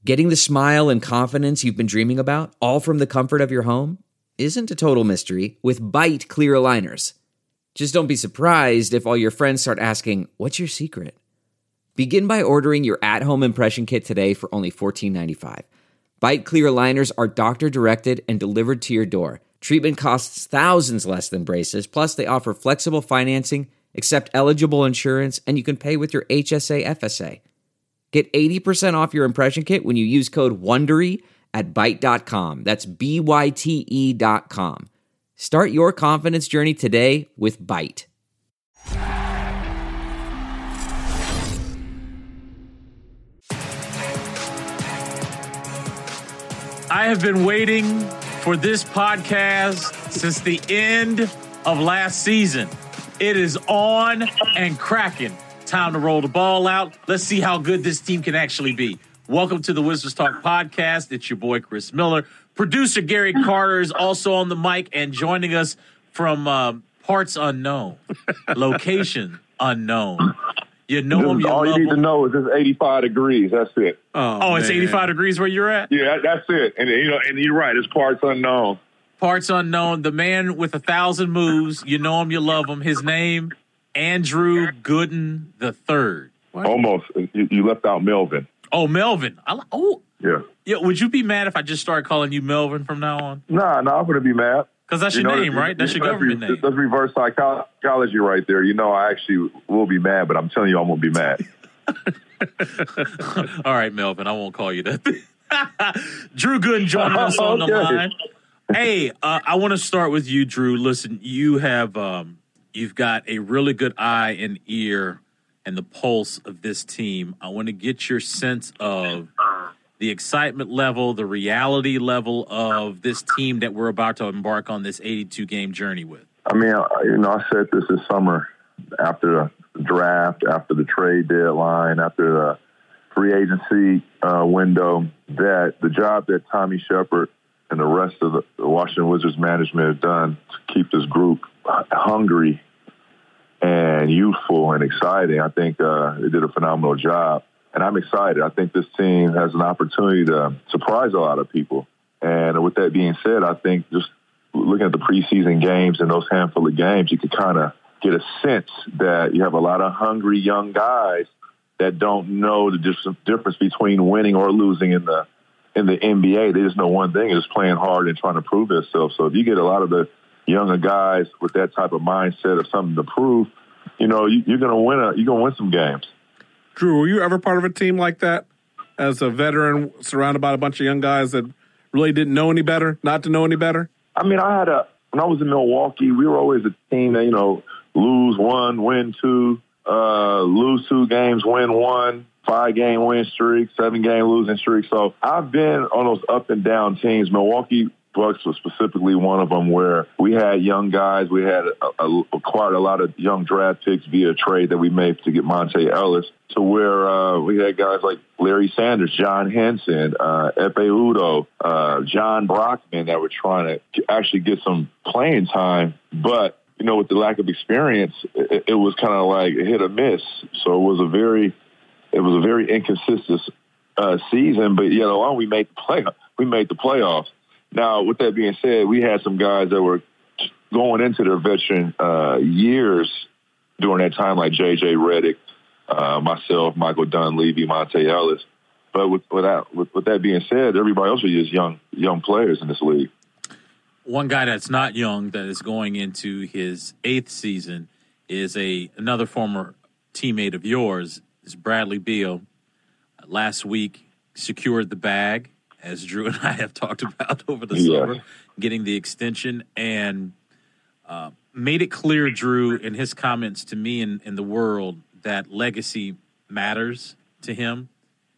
Getting the smile and confidence you've been dreaming about, all from the comfort of your home, isn't a total mystery with Byte clear aligners. Just don't be surprised if all your friends start asking, "What's your secret?" Begin by ordering your at-home impression kit today for only $14.95. Byte clear aligners are doctor-directed and delivered to your door. Treatment costs thousands less than braces, plus they offer flexible financing, accept eligible insurance, and you can pay with your HSA FSA. Get 80% off your impression kit when you use code WONDERY at Byte.com. That's BYTE.com. Start your confidence journey today with Byte. I have been waiting for this podcast since the end of last season. It is on and cracking. Time to roll the ball out. Let's see how good this team can actually be. Welcome to the Wizards Talk podcast. It's your boy, Chris Miller. Producer Gary Carter is also on the mic and joining us from parts unknown, location unknown. You know him, you all love you need him. to know is it's 85 degrees. That's it. Oh, it's 85 degrees where you're at? Yeah, that's it. And you're right. It's parts unknown. Parts unknown. The man with 1,000 moves. You know him, you love him. His name, Andrew Gooden III. Almost. You left out Melvin. Oh, Melvin. Yeah. Yeah. Would you be mad if I just started calling you Melvin from now on? Nah, I'm going to be mad. Because that's your name, right? That's your government name. That's reverse psychology right there. You know, I actually will be mad, but I'm telling you, I'm going to be mad. All right, Melvin, I won't call you that. Drew Gooden joining us on the line. Hey, I want to start with you, Drew. Listen, you have you've got a really good eye and ear and the pulse of this team. I want to get your sense of the excitement level, the reality level of this team that we're about to embark on this 82-game journey with. I mean, I said this summer after the draft, after the trade deadline, after the free agency window, that the job that Tommy Shepard and the rest of the Washington Wizards management have done to keep this group hungry and youthful and exciting, I think they did a phenomenal job. And I'm excited. I think this team has an opportunity to surprise a lot of people. And with that being said, I think just looking at the preseason games and those handful of games, you could kind of get a sense that you have a lot of hungry young guys that don't know the difference between winning or losing in the NBA. They just know one thing, is playing hard and trying to prove themselves. So if you get a lot of the younger guys with that type of mindset of something to prove, you're going to win. You're going to win some games. Drew, were you ever part of a team like that as a veteran surrounded by a bunch of young guys that really didn't know any better, not to know any better? I mean, when I was in Milwaukee, we were always a team that, lose one, win two, lose 2 games, win 1, 5-game win streak, 7-game losing streak. So I've been on those up and down teams. Milwaukee Bucks was specifically one of them, where we had young guys. We had acquired a lot of young draft picks via trade that we made to get Monte Ellis, to where we had guys like Larry Sanders, John Henson, Epe Udo, John Brockman that were trying to actually get some playing time. But, with the lack of experience, it was kind of like a hit or miss. So it was a very inconsistent season. But yet alone, we made the playoffs. Now, with that being said, we had some guys that were going into their veteran years during that time, like J.J. Redick, myself, Michael Dunleavy, Monte Ellis. But with that being said, everybody else are just young players in this league. One guy that's not young, that is going into his 8th season, is another former teammate of yours, is Bradley Beal. Last week, secured the bag, as Drew and I have talked about over the summer, getting the extension, and made it clear, Drew, in his comments to me and in the world, that legacy matters to him.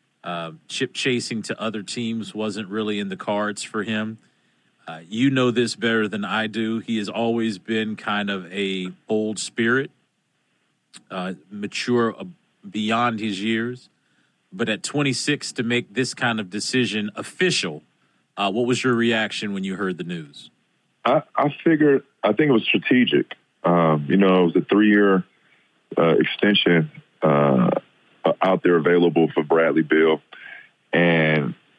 Chip chasing to other teams wasn't really in the cards for him. You know this better than I do. He has always been kind of a bold spirit, mature beyond his years. But at 26, to make this kind of decision official, what was your reaction when you heard the news? I think it was strategic. It was a 3-year extension out there available for Bradley Beal. And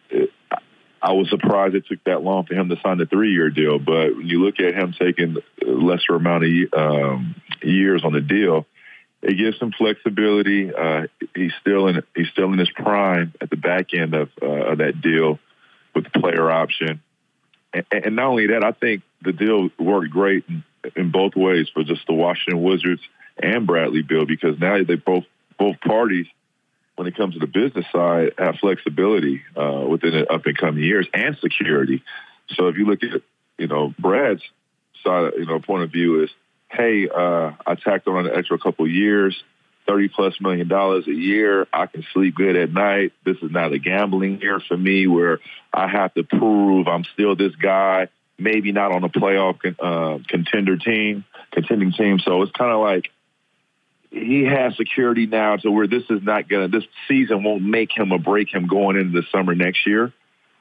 I was surprised it took that long for him to sign the 3-year deal. But when you look at him taking a lesser amount of years on the deal, it gives him flexibility. He's still in his prime at the back end of that deal with the player option. And not only that, I think the deal worked great in both ways for just the Washington Wizards and Bradley Beal, because now they both parties, when it comes to the business side, have flexibility within the up and coming years and security. So if you look at, Brad's side, point of view is, hey, I tacked on an extra couple years, $30+ million a year. I can sleep good at night. This is not a gambling year for me where I have to prove I'm still this guy, maybe not on a playoff contending team. So it's kind of like he has security now to where this season won't make him or break him going into the summer next year.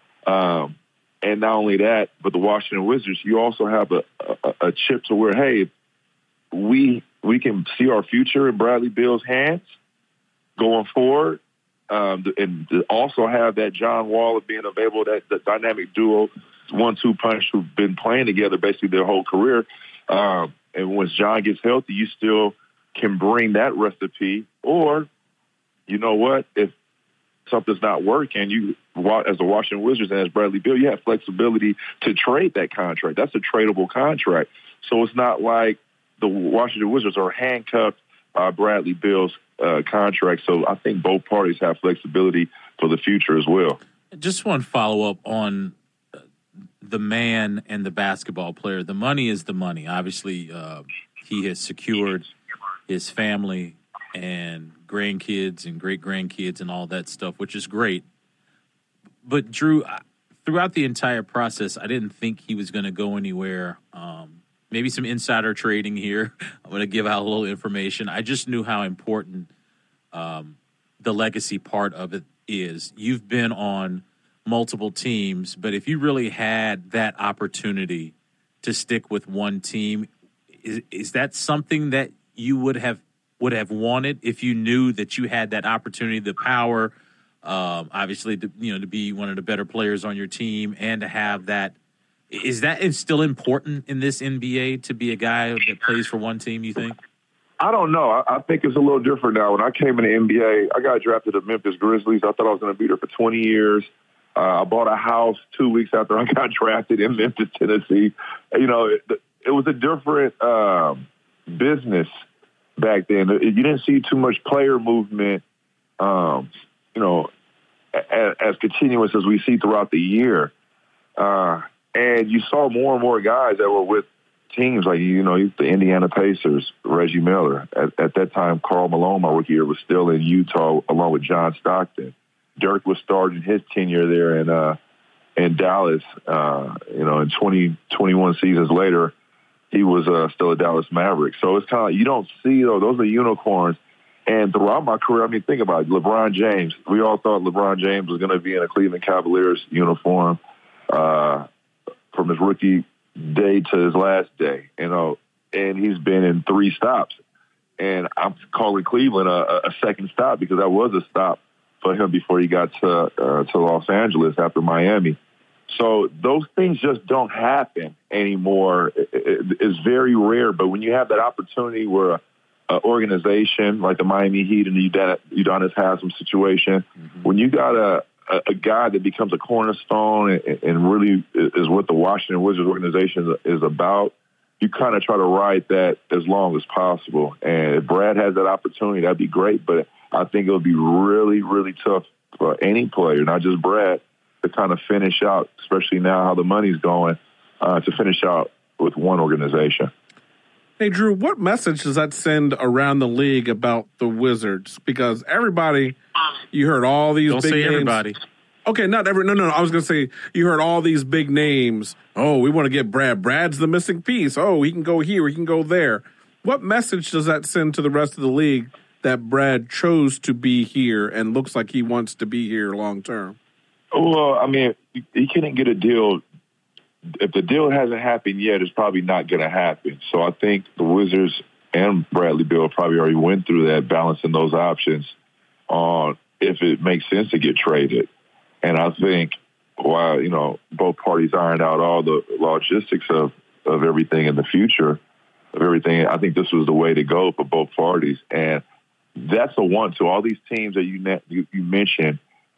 And not only that, but the Washington Wizards, you also have a chip to where, hey, we can see our future in Bradley Beal's hands going forward, and also have that John Wall of being available, that dynamic duo, 1-2 punch who've been playing together basically their whole career. And once John gets healthy, you still can bring that recipe. Or, you know what, if something's not working, you, as the Washington Wizards and as Bradley Beal, you have flexibility to trade that contract. That's a tradable contract. So it's not like the Washington Wizards are handcuffed Bradley Beal's contract. So I think both parties have flexibility for the future as well. Just one follow-up on the man and the basketball player. The money is the money. Obviously, he has secured his family and grandkids and great-grandkids and all that stuff, which is great. But, Drew, throughout the entire process, I didn't think he was going to go anywhere. Maybe some insider trading here. I'm going to give out a little information. I just knew how important the legacy part of it is. You've been on multiple teams, but if you really had that opportunity to stick with one team, is that something that you would have wanted if you knew that you had that opportunity, the power, obviously, to be one of the better players on your team and to have that? Is that still important in this NBA to be a guy that plays for one team, you think? I don't know. I think it's a little different now. When I came in the NBA, I got drafted to Memphis Grizzlies. I thought I was going to be there for 20 years. I bought a house 2 weeks after I got drafted in Memphis, Tennessee. It was a different business back then. You didn't see too much player movement, as continuous as we see throughout the year. And you saw more and more guys that were with teams like, the Indiana Pacers, Reggie Miller. At that time, Karl Malone, my rookie year, was still in Utah along with John Stockton. Dirk was starting his tenure there in Dallas. In 21 seasons later, he was still a Dallas Maverick. So it's kind of like you don't see, those are unicorns. And throughout my career, think about it, LeBron James. We all thought LeBron James was going to be in a Cleveland Cavaliers uniform from his rookie day to his last day, and he's been in 3 stops. And I'm calling Cleveland a second stop because that was a stop for him before he got to Los Angeles after Miami. So those things just don't happen anymore. It's very rare. But when you have that opportunity where an organization like the Miami Heat and the Udonis Haslem situation, when you got a guy that becomes a cornerstone and really is what the Washington Wizards organization is about, you kind of try to ride that as long as possible. And if Brad has that opportunity, that'd be great. But I think it would be really, really tough for any player, not just Brad, to kind of finish out, especially now how the money's going, to finish out with one organization. Hey, Drew, what message does that send around the league about the Wizards? Because everybody, you heard all these big names. Don't say everybody. Okay, not every. No. I was going to say you heard all these big names. Oh, we want to get Brad. Brad's the missing piece. Oh, he can go here. He can go there. What message does that send to the rest of the league that Brad chose to be here and looks like he wants to be here long term? Well, he couldn't get a deal. If the deal hasn't happened yet, it's probably not going to happen. So I think the Wizards and Bradley Beal probably already went through that, balancing those options on if it makes sense to get traded. And I think while, both parties ironed out all the logistics of everything in the future, of everything, I think this was the way to go for both parties. And that's the one. So all these teams that you mentioned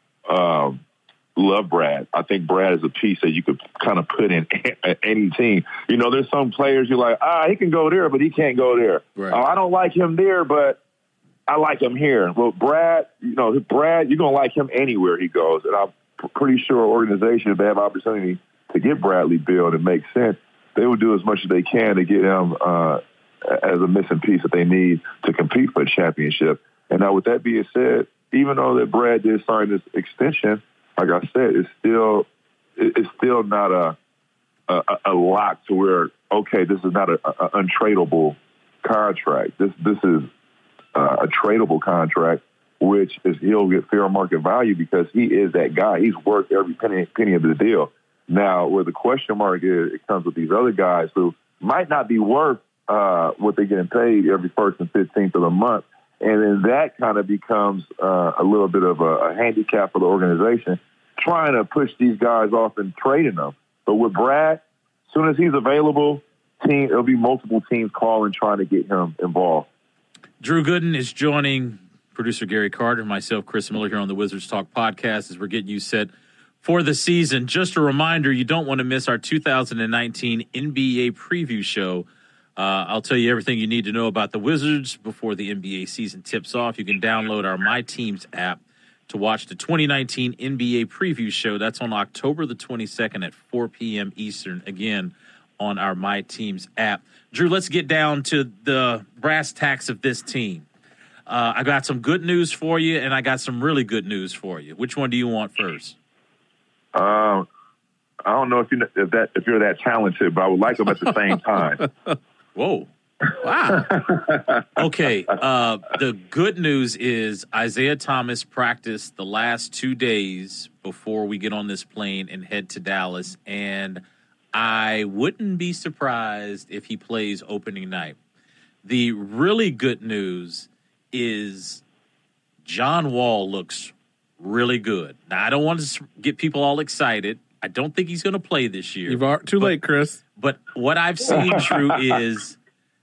love Brad. I think Brad is a piece that you could kind of put in any team. There's some players you're like, he can go there, but he can't go there. Right. I don't like him there, but I like him here. Well, Brad, you're going to like him anywhere he goes. And I'm pretty sure organization, if they have opportunity to get Bradley Beal and it makes sense, they will do as much as they can to get him as a missing piece that they need to compete for a championship. And now with that being said, even though that Brad did sign this extension, like I said, it's still not a lock to where, okay, this is not an untradeable contract. This is a tradable contract, which is he'll get fair market value because he is that guy. He's worth every penny of the deal. Now, where the question mark is, it comes with these other guys who might not be worth what they're getting paid every 1st and 15th of the month. And then that kind of becomes a little bit of a handicap for the organization, trying to push these guys off and trading them. But with Brad, as soon as he's available, there'll be multiple teams calling, trying to get him involved. Drew Gooden is joining producer Gary Carter, myself, Chris Miller, here on the Wizards Talk podcast as we're getting you set for the season. Just a reminder, you don't want to miss our 2019 NBA preview show. I'll tell you everything you need to know about the Wizards before the NBA season tips off. You can download our My Teams app to watch the 2019 NBA preview show. That's on October the 22nd at 4 p.m. Eastern, again, on our My Teams app. Drew, let's get down to the brass tacks of this team. I got some good news for you, and I got some really good news for you. Which one do you want first? I don't know if you're that talented, but I would like them at the same time. Whoa. Wow. Okay. The good news is Isaiah Thomas practiced the last 2 days before we get on this plane and head to Dallas, and I wouldn't be surprised if he plays opening night. The really good news is John Wall looks really good. Now, I don't want to get people all excited. I don't think he's going to play this year. Too late, Chris. But what I've seen, Drew, is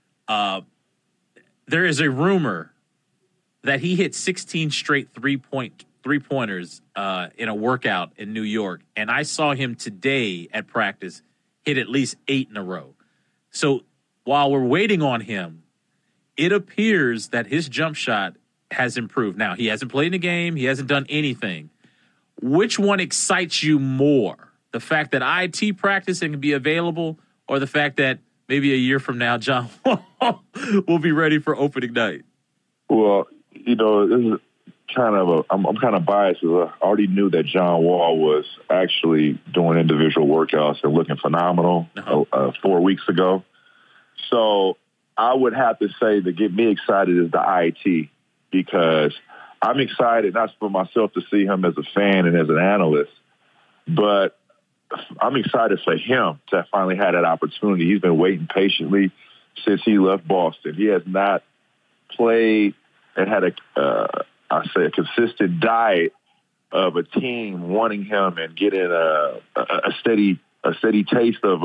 there is a rumor that he hit 16 straight three-pointers in a workout in New York. And I saw him today at practice hit at least 8 in a row. So while we're waiting on him, it appears that his jump shot has improved. Now, he hasn't played in a game. He hasn't done anything. Which one excites you more? The fact that IT practicing can be available, or the fact that maybe a year from now, John will be ready for opening night? Well, this is kind of I'm kind of biased because I already knew that John Wall was actually doing individual workouts and looking phenomenal 4 weeks ago. So I would have to say to get me excited is the IT, because I'm excited not for myself to see him as a fan and as an analyst, but I'm excited for him to finally have that opportunity. He's been waiting patiently since he left Boston. He has not played and had a consistent diet of a team wanting him and getting a steady taste of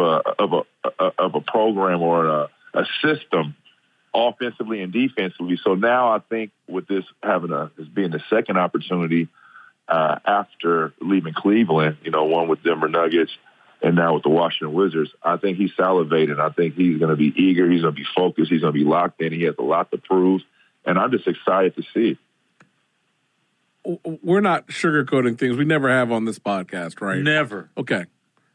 a program or a system, offensively and defensively. So now I think with this being the second opportunity after leaving Cleveland, one with Denver Nuggets and now with the Washington Wizards, I think he's salivating. I think he's going to be eager. He's going to be focused. He's going to be locked in. He has a lot to prove, and I'm just excited to see it. We're not sugarcoating things. We never have on this podcast, right? Never. Okay.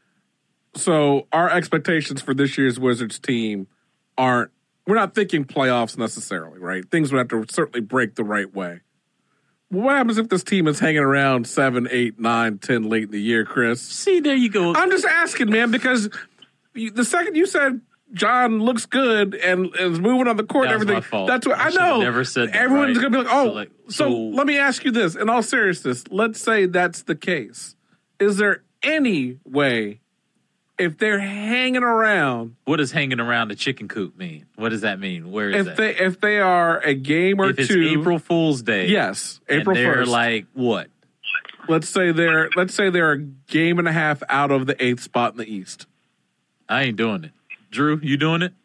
So our expectations for this year's Wizards team we're not thinking playoffs necessarily, right? Things would have to certainly break the right way. What happens if this team is hanging around 7, 8, 9, 10 late in the year, Chris? See, there you go. I'm just asking, man, because the second you said John looks good and is moving on the court and everything, my fault. that's what I know. Never said that. Everyone's right? going to be like, so let me ask you this. In all seriousness, let's say that's the case. Is there any way, if they're hanging around, what does hanging around the chicken coop mean? What does that mean? Where is that? If they are a game or if two, it's April Fool's Day, yes, April 1st. They're like what? Let's say they're a game and a half out of the 8th spot in the East. I ain't doing it. Drew, you doing it?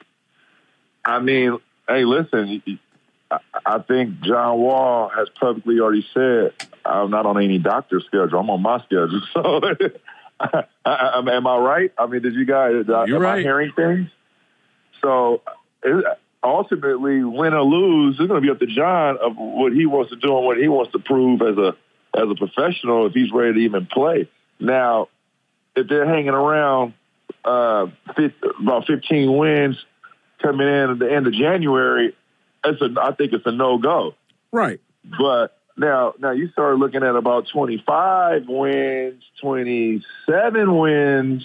I mean, hey, listen, I think John Wall has publicly already said, I'm not on any doctor's schedule. I'm on my schedule. So, am I right? I mean, am I hearing things? So, ultimately, win or lose, it's going to be up to John of what he wants to do and what he wants to prove as a professional if he's ready to even play. Now, if they're hanging around about 15 wins coming in at the end of January, I think it's a no-go. Right. But now you start looking at about 25 wins, 27 wins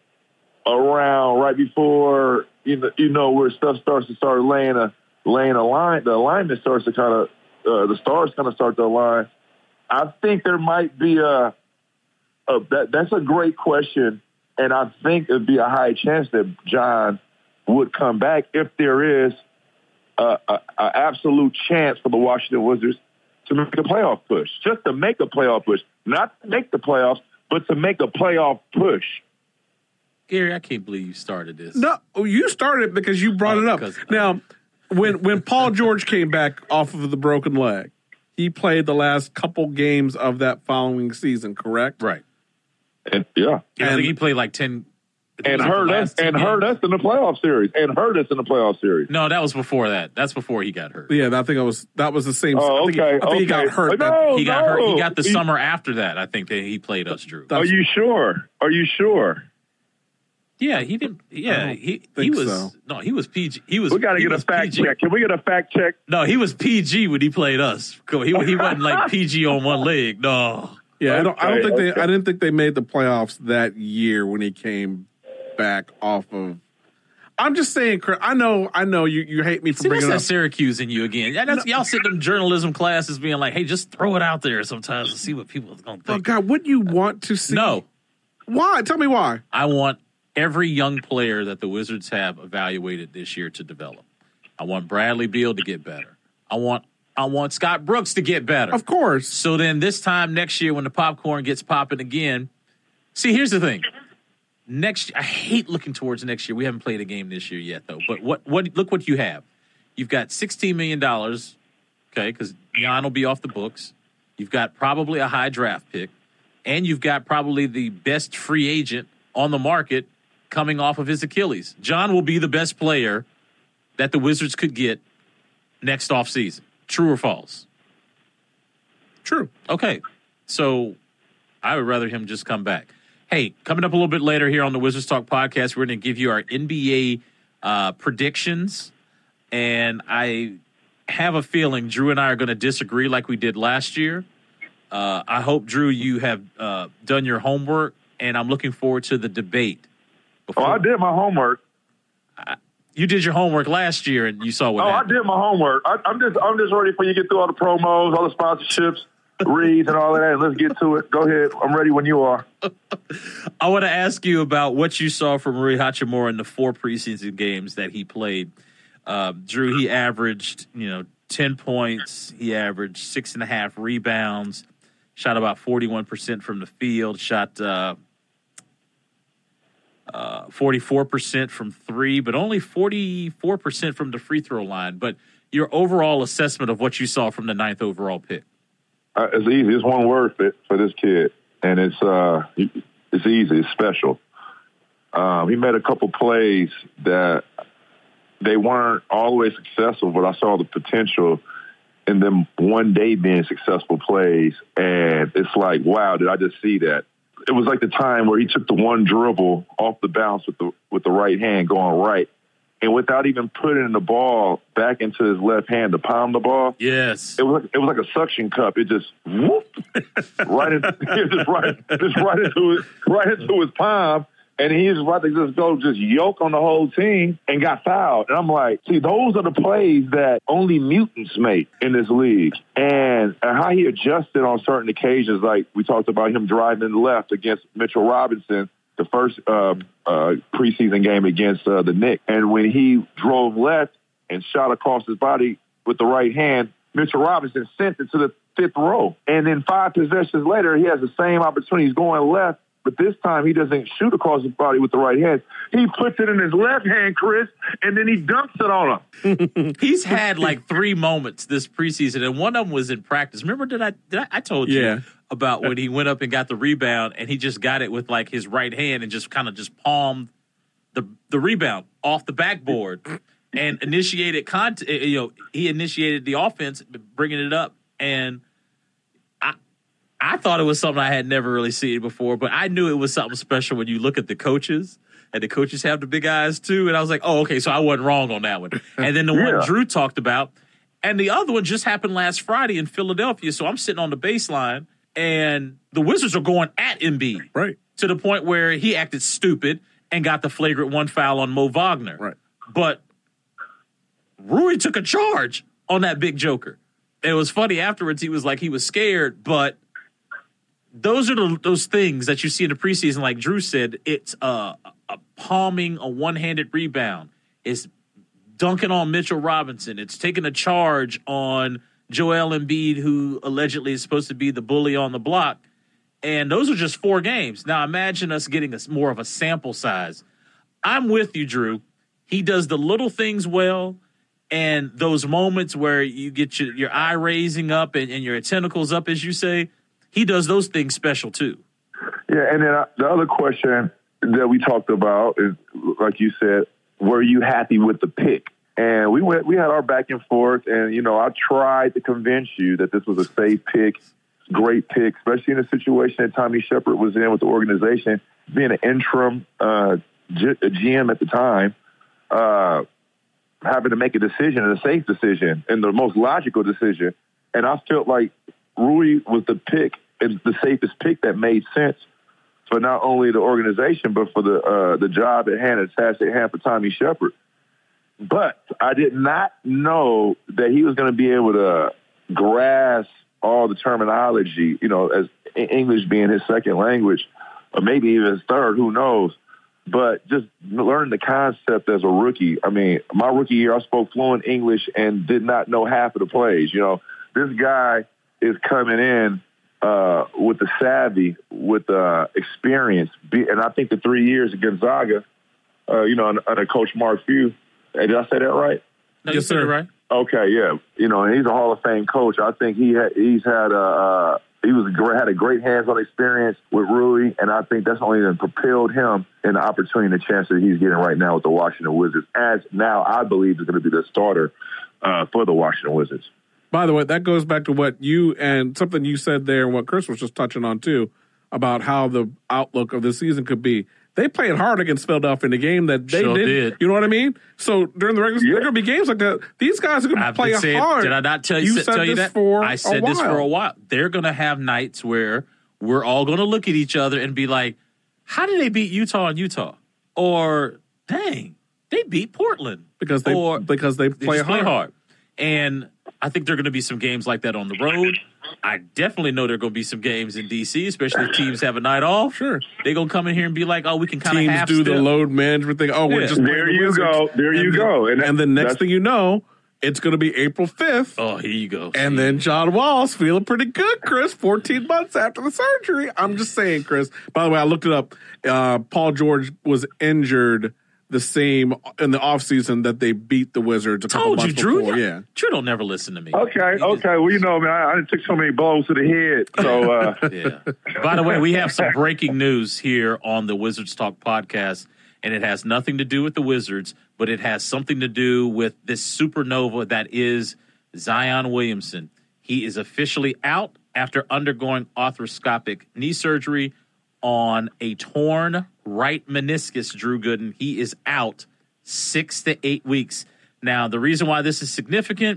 around right before where stuff starts to start laying a line. The alignment starts to kind of the stars kind of start to align. I think there might be that's a great question, and I think it'd be a high chance that John would come back if there is an absolute chance for the Washington Wizards to make a playoff push. Just to make a playoff push. Not to make the playoffs, but to make a playoff push. Gary, I can't believe you started this. No, you started it because you brought it up. Now, when Paul George came back off of the broken leg, he played the last couple games of that following season, correct? Right. And, yeah. I think he played like 10 and hurt us in the playoff series. No, that was before that. That's before he got hurt. Yeah, I think that was the same. Oh, okay. I think he got hurt. He got hurt. He got the summer after that. I think that he played us, Drew. Are you sure? Yeah, he didn't. Yeah, he was. So. No, he was PG. We got to get a fact check. Can we get a fact check? No, he was PG when he played us. He wasn't like PG on one leg. No. Yeah, I didn't think they made the playoffs that year when he came back off of. I'm just saying, Chris. I know. You hate me for bringing that's that Syracuse in you again. Y'all sit in journalism classes being like, "Hey, just throw it out there sometimes and see what people are going to think." Oh God, wouldn't you want to see? No. Why? Tell me why. I want every young player that the Wizards have evaluated this year to develop. I want Bradley Beal to get better. I want Scott Brooks to get better. Of course. So then this time next year when the popcorn gets popping again, see, here's the thing. I hate looking towards next year. We haven't played a game this year yet, though. But look what you have. You've got $16 million, okay, because Jan will be off the books. You've got probably a high draft pick, and you've got probably the best free agent on the market coming off of his Achilles. John will be the best player that the Wizards could get next offseason. True or false? True. Okay. So I would rather him just come back. Hey, coming up a little bit later here on the Wizards Talk podcast, we're going to give you our NBA predictions. And I have a feeling Drew and I are going to disagree like we did last year. I hope, Drew, you have done your homework, and I'm looking forward to the debate. I did my homework. You did your homework last year, and you saw what happened. I did my homework. I'm just ready for you to get through all the promos, all the sponsorships, reads, and all of that. And let's get to it. Go ahead. I'm ready when you are. I want to ask you about what you saw from Rui Hachimura in the 4 preseason games that he played. Drew, he averaged 10 points. He averaged 6.5 rebounds. Shot about 41% from the field. Shot 44% from 3, but only 44% from the free throw line. But your overall assessment of what you saw from the 9th overall pick? It's easy. It's one word for this kid, and it's easy. It's special. He made a couple plays that they weren't always successful, but I saw the potential in them one day being successful plays, and it's like, wow, did I just see that? It was like the time where he took the one dribble off the bounce with the right hand going right, and without even putting the ball back into his left hand to palm the ball. Yes, it was like a suction cup. It just whoop right into his palm, and he's about to just yoke on the whole team and got fouled. And I'm like, see, those are the plays that only mutants make in this league. And how he adjusted on certain occasions, like we talked about him driving left against Mitchell Robinson, the first preseason game against the Knicks. And when he drove left and shot across his body with the right hand, Mitchell Robinson sent it to fifth row. And then 5 possessions later, he has the same opportunity. He's going left, but this time he doesn't shoot across his body with the right hand. He puts it in his left hand, Chris, and then he dunks it on him. He's had like 3 moments this preseason, and one of them was in practice. Remember, I told you about when he went up and got the rebound, and he just got it with like his right hand and just kind of just palmed the rebound off the backboard and initiated he initiated the offense, bringing it up. And I thought it was something I had never really seen before, but I knew it was something special when you look at the coaches, and the coaches have the big eyes too. And I was like, oh, okay, so I wasn't wrong on that one. And then the one Drew talked about, and the other one just happened last Friday in Philadelphia. So I'm sitting on the baseline, and the Wizards are going at Embiid. Right. To the point where he acted stupid and got the flagrant 1 foul on Mo Wagner. Right. But Rui took a charge on that big joker. It was funny afterwards. He was like, he was scared, but those are those things that you see in the preseason. Like Drew said, it's a palming, a one-handed rebound. It's dunking on Mitchell Robinson. It's taking a charge on Joel Embiid, who allegedly is supposed to be the bully on the block. And those are just 4 games. Now imagine us getting more of a sample size. I'm with you, Drew. He does the little things well, and those moments where you get your eye raising up and your tentacles up, as you say, he does those things special too. Yeah, and then the other question that we talked about is, like you said, were you happy with the pick? And we had our back and forth, and, I tried to convince you that this was a safe pick, great pick, especially in the situation that Tommy Shepard was in with the organization, being an interim GM at the time, having to make a decision, a safe decision, and the most logical decision. And I felt like Rui was the pick, and the safest pick that made sense for not only the organization, but for the job at hand, the task at hand for Tommy Shepard. But I did not know that he was going to be able to grasp all the terminology, as English being his second language, or maybe even his third, who knows. But just learning the concept as a rookie. I mean, my rookie year, I spoke fluent English and did not know half of the plays. This guy is coming in with the savvy, with the experience. And I think the 3 years at Gonzaga, under Coach Mark Few, did I say that right? No, you said it right. Okay, yeah. And he's a Hall of Fame coach. I think had a great hands-on experience with Rui, and I think that's only propelled him in the opportunity and the chance that he's getting right now with the Washington Wizards, as now I believe is going to be the starter for the Washington Wizards. By the way, that goes back to what you and something you said there and what Chris was just touching on too, about how the outlook of the season could be. They played hard against Philadelphia in the game that they did. You know what I mean? So during the regular season, there are going to be games like that. These guys are going to play hard. Did I not tell you that? I said this for a while. They're going to have nights where we're all going to look at each other and be like, how did they beat Utah in Utah? Or, dang, they beat Portland. Because they play hard. And I think there are going to be some games like that on the road. I definitely know there are going to be some games in D.C., especially if teams have a night off. Sure. They're going to come in here and be like, oh, we can kind of half do the load management thing. Oh, we're just there you go. There you go. And the next thing you know, it's going to be April 5th. Oh, here you go. And then John Wall's feeling pretty good, Chris, 14 months after the surgery. I'm just saying, Chris. By the way, I looked it up. Paul George was injured the same in the offseason that they beat the Wizards a couple months before. Drew. Yeah. Drew don't never listen to me. Okay. Well, man, I took so many blows to the head. So, yeah. By the way, we have some breaking news here on the Wizards Talk podcast, and it has nothing to do with the Wizards, but it has something to do with this supernova that is Zion Williamson. He is officially out after undergoing arthroscopic knee surgery on a torn right meniscus, Drew Gooden. He is out 6 to 8 weeks. Now, the reason why this is significant,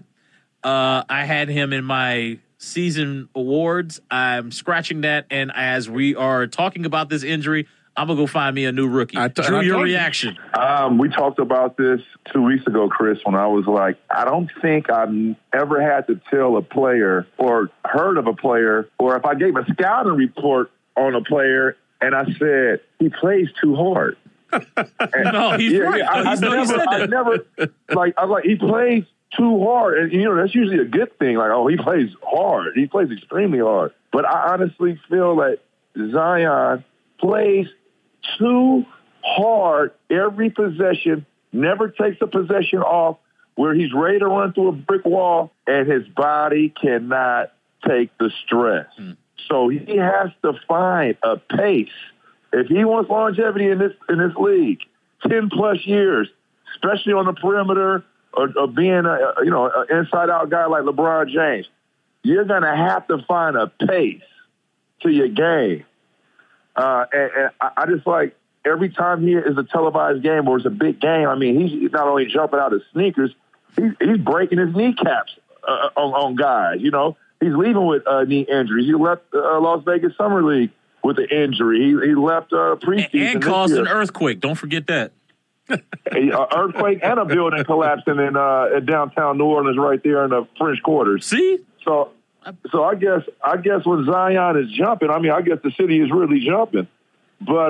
I had him in my season awards. I'm scratching that, and as we are talking about this injury, I'm going to go find me a new rookie. Drew, your reaction? We talked about this 2 weeks ago, Chris, when I was like, I don't think I've ever had to tell a player or heard of a player, or if I gave a scouting report on a player and I said, he plays too hard. No, he's right. I never, he plays too hard. And, that's usually a good thing. Like, oh, he plays hard. He plays extremely hard. But I honestly feel that Zion plays too hard every possession, never takes a possession off where he's ready to run through a brick wall, and his body cannot take the stress. So he has to find a pace. If he wants longevity in this league, 10+ years, especially on the perimeter or being an inside-out guy like LeBron James, you're going to have to find a pace to your game. And I just like every time he is a televised game or it's a big game, I mean, he's not only jumping out of sneakers, he's breaking his kneecaps on guys, He's leaving with knee injuries. He left Las Vegas Summer League with an injury. He left preseason and caused an earthquake. Don't forget that. An earthquake and a building collapsing in downtown New Orleans, right there in the French Quarters. See, so I guess when Zion is jumping, I mean, I guess the city is really jumping. But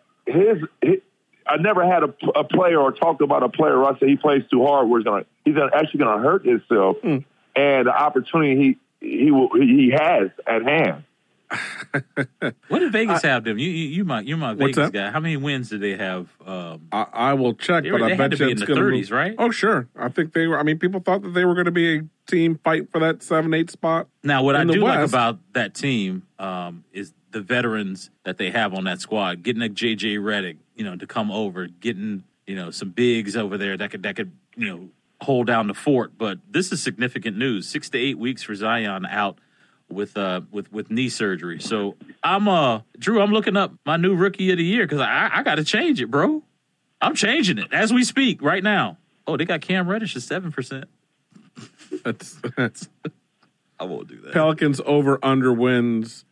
I never had a player or talked about a player where I say he plays too hard where he's actually going to hurt himself, and the opportunity he has at hand. What did Vegas have them? You're my Vegas guy. How many wins did they have? I will check, but I bet you it's in the 30s, right? Oh, sure. I think they were. I mean, people thought that they were going to be a team fight for that 7-8 spot. Now, what I do like about that team is the veterans that they have on that squad. Getting a J.J. Redick, to come over, getting some bigs over there that could hold down the fort. But this is significant news. 6 to 8 weeks for Zion out with knee surgery. So Drew, I'm looking up my new rookie of the year because I got to change it, bro. I'm changing it as we speak right now. Oh, they got Cam Reddish at 7%. That's I won't do that. Pelicans over/under wins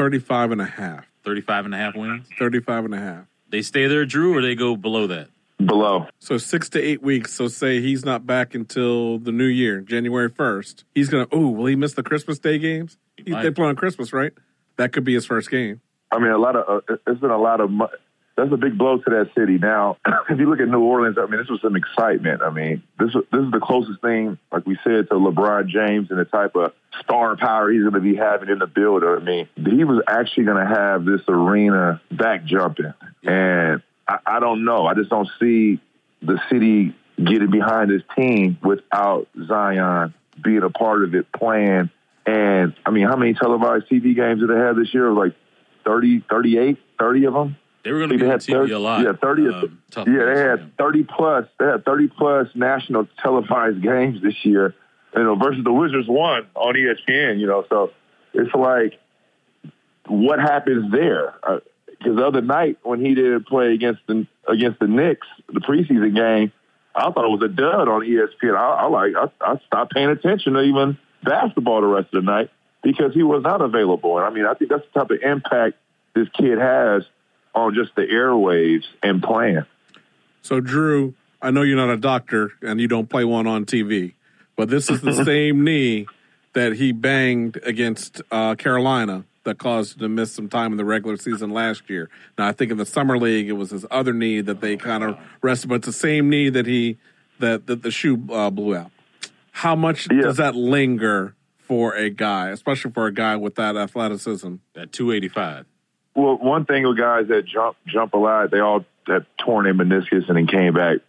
35.5. 35.5 wins. 35.5. They stay there, Drew, or they go below that? Below. So 6 to 8 weeks. So say he's not back until the new year, January 1st. He's going to, will he miss the Christmas Day games? They play on Christmas, right? That could be his first game. I mean, it's been a lot of, that's a big blow to that city. Now, if you look at New Orleans, I mean, this was some excitement. I mean, this is the closest thing, like we said, to LeBron James and the type of star power he's going to be having in the building. I mean, he was actually going to have this arena back jumping. And I don't know. I just don't see the city getting behind this team without Zion being a part of it, playing. And, I mean, how many televised TV games did they have this year? Like 30 of them? They were going to be on TV a lot. Yeah, 30. They had 30+. They had 30+ national televised games this year, versus the Wizards won on ESPN, So it's like, what happens there? Because the other night when he didn't play against the Knicks, the preseason game, I thought it was a dud on ESPN. I stopped paying attention to even basketball the rest of the night because he was not available. And I mean, I think that's the type of impact this kid has on just the airwaves and playing. So, Drew, I know you're not a doctor and you don't play one on TV, but this is the same knee that he banged against Carolina that caused him to miss some time in the regular season last year. Now, I think in the summer league, it was his other knee that they kind of rested, but it's the same knee that the shoe blew out. How much does that linger for a guy, especially for a guy with that athleticism? That 285. Well, one thing with guys that jump a lot, they all have torn their meniscus and then came back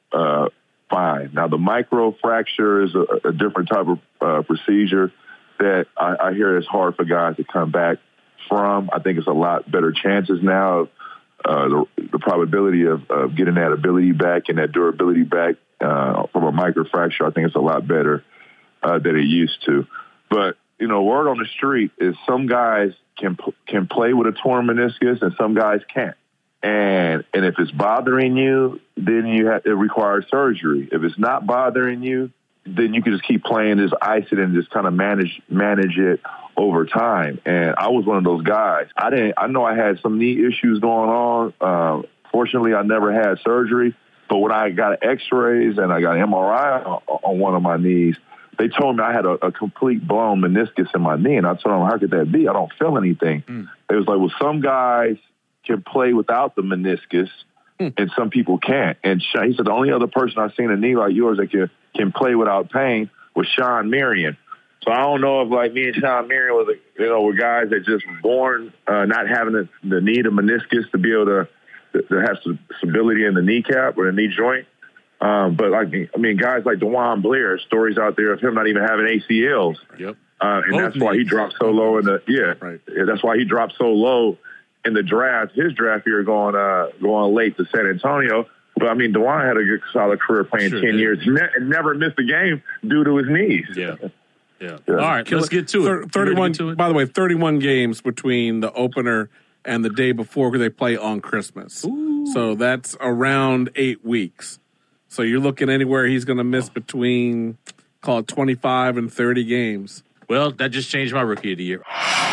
fine. Now, the microfracture is a different type of procedure that I hear is hard for guys to come back from. I think it's a lot better chances now of the probability of getting that ability back and that durability back from a microfracture. I think it's a lot better than it used to. But, word on the street is some guys can play with a torn meniscus and some guys can't. And if it's bothering you, then it requires surgery. If it's not bothering you, then you can just keep playing, just ice it and just kind of manage it over time. And I was one of those guys. I know I had some knee issues going on. Fortunately, I never had surgery. But when I got x-rays and I got an MRI on one of my knees, they told me I had a complete blown meniscus in my knee. And I told them, how could that be? I don't feel anything. It was like, well, some guys can play without the meniscus and some people can't. And he said, the only other person I've seen a knee like yours that can play without pain was Sean Marion. So I don't know if like me and Sean Marion were guys that just born not having the need of meniscus to be able to have stability in the kneecap or the knee joint. But guys like DeJuan Blair, stories out there of him not even having ACLs. Yep. And that's why he dropped so low that's why he dropped so low in the draft. His draft year going late to San Antonio. But I mean, DeJuan had a good solid career playing 10 years and never missed a game due to his knees. Yeah. All right, let's get to it. 31. By the way, 31 games between the opener and the day before they play on Christmas. Ooh. So that's around 8 weeks. So you're looking anywhere he's going to miss between, call it 25 and 30 games. Well, that just changed my rookie of the year.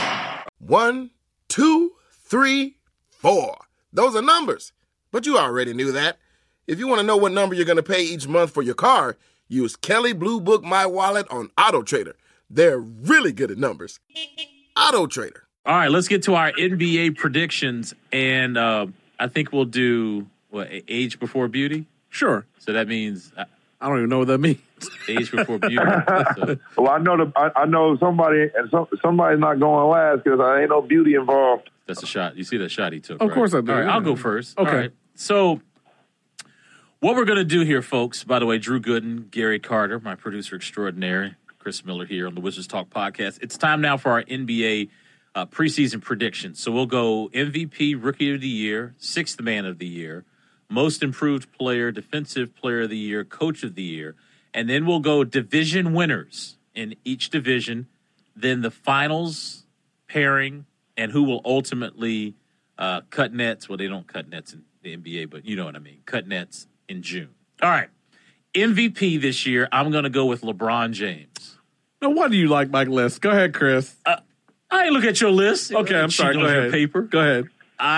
1, 2, 3, 4. Those are numbers. But you already knew that. If you want to know what number you're going to pay each month for your car, use Kelley Blue Book My Wallet on AutoTrader. They're really good at numbers. AutoTrader. All right, let's get to our NBA predictions. And I think we'll do, age before beauty? Sure. So that means... I don't even know what that means. Age before beauty. So. Well, I know somebody, and somebody's not going last because there ain't no beauty involved. That's a shot. You see that shot he took, Of course I do. All right, I'll go first. Okay. All right. So what we're going to do here, folks, by the way, Drew Gooden, Gary Carter, my producer extraordinary, Chris Miller here on the Wizards Talk podcast. It's time now for our NBA preseason predictions. So we'll go MVP, Rookie of the Year, Sixth Man of the Year, Most Improved Player, Defensive Player of the Year, Coach of the Year, and then we'll go division winners in each division, then the finals pairing, and who will ultimately cut nets. Well, they don't cut nets in the NBA, but you know what I mean. Cut nets in June. All right. MVP this year, I'm going to go with LeBron James. Now, what do you like my list? Go ahead, Chris. I ain't look at your list. Okay, I'm sorry. Go ahead. Paper. Go ahead.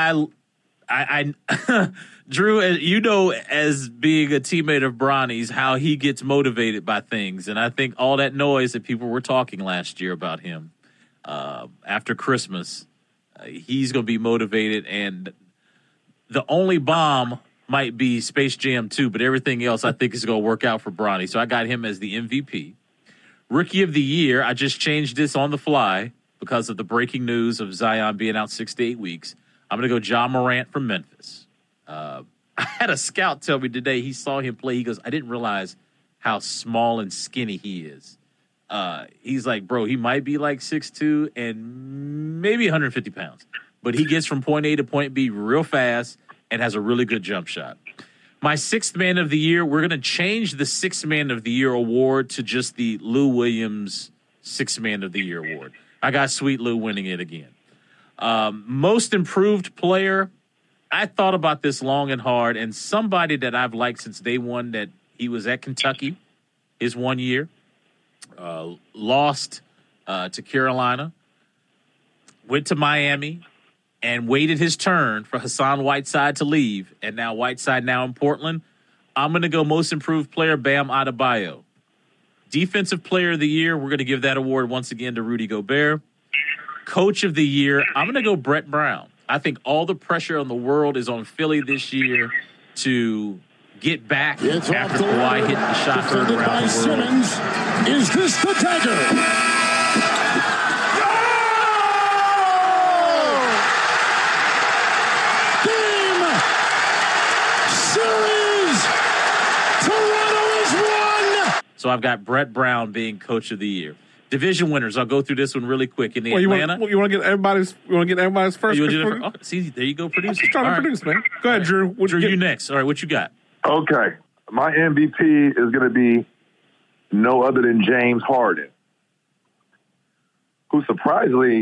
I Drew, you know, as being a teammate of Bronny's, how he gets motivated by things. And I think all that noise that people were talking last year about him after Christmas, he's going to be motivated. And the only bomb might be Space Jam 2, but everything else I think is going to work out for Bronny. So I got him as the MVP. Rookie of the Year, I just changed this on the fly because of the breaking news of Zion being out 6 to 8 weeks. I'm going to go Ja Morant from Memphis. I had a scout tell me today he saw him play. He goes, I didn't realize how small and skinny he is. He's like, bro, he might be like 6'2" and maybe 150 pounds. But he gets from point A to point B real fast and has a really good jump shot. My Sixth Man of the Year, we're going to change the Sixth Man of the Year award to just the Lou Williams Sixth Man of the Year award. I got Sweet Lou winning it again. Most Improved Player, I thought about this long and hard, and somebody that I've liked since day one, that he was at Kentucky his 1 year, lost to Carolina, went to Miami, and waited his turn for Hassan Whiteside to leave, and now Whiteside now in Portland. I'm going to go Most Improved Player, Bam Adebayo. Defensive Player of the Year, we're going to give that award once again to Rudy Gobert. Coach of the Year, I'm going to go Brett Brown. I think all the pressure on the world is on Philly this year to get back after Kawhi hit the shot heard around the world. Simmons. Is this the dagger? So I've got Brett Brown being Coach of the Year. Division winners. I'll go through this one really quick. In Atlanta, you want to get everybody's? You want to get everybody's first? See, there you go, producer. I'm trying to produce, man. Go ahead, Drew. Drew, you next. All right, what you got? Okay, my MVP is going to be no other than James Harden, who surprisingly,